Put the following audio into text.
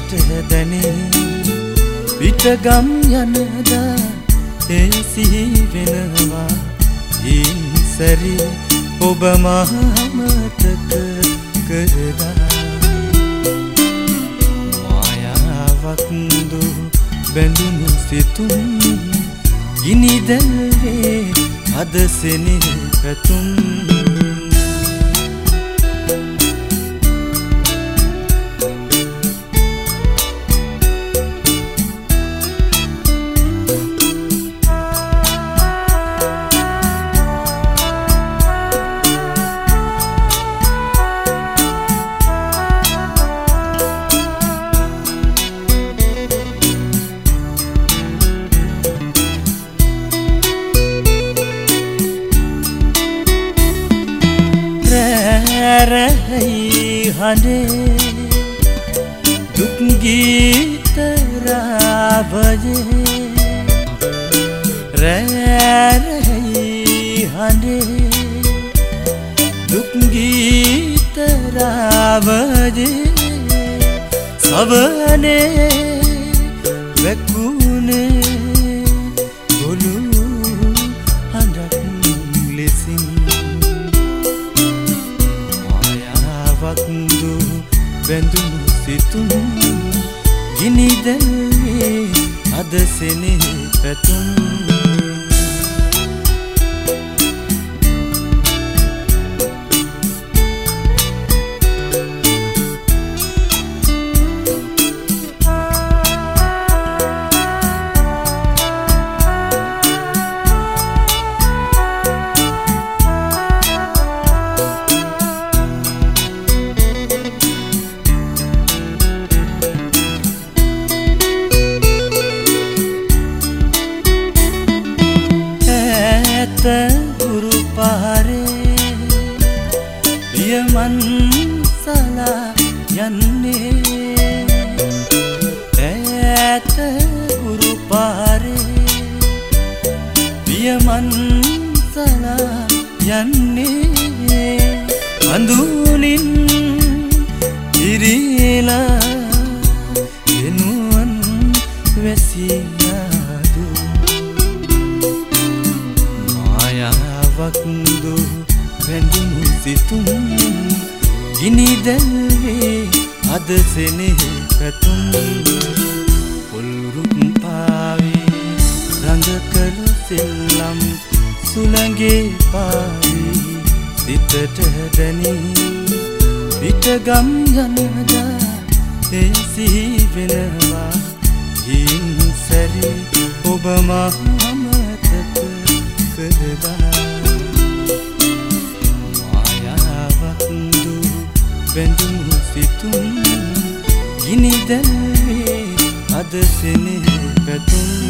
දැනේ පිටගම් යනදා ඒ සිහි වෙනවා ඉන්සරි ඔබ මහමතක කරලා මායාවක් දු බැඳුණු සිතුම් ගිනි දැල්වේ අද සෙනෙහ පැතුම් रही हने दुख गीत रावजे रही हने दुख गीत रावजे सबने वकुने बोलू हंडक लिसिंग වක්දු බැඳුණු සිතුම් ගිනි දැල්වේ අද සෙනෙහ පැතුම් गुरु पारे यमन सला यन्ने ऐत गुरु पारे यमन सला यन्ने अंदुनिन इरीला एनुवन वेसियादु වක්දු බැඳුණු සිතුම් ගිනි දැල්වේ අද සෙනෙහ පැතුම් පොල්රුක් පාවේ රඟ කළ සෙල්ලම් සුළඟේ පාවේ සිතට දැනී පිටගම් යනදා ඒ සිහි වෙනවා ඉන්සරි ඔබ මහමතක කරලා බැඳුණු සිතුම් ගිනි දැල්වේ අද සෙනෙහ පැතුම්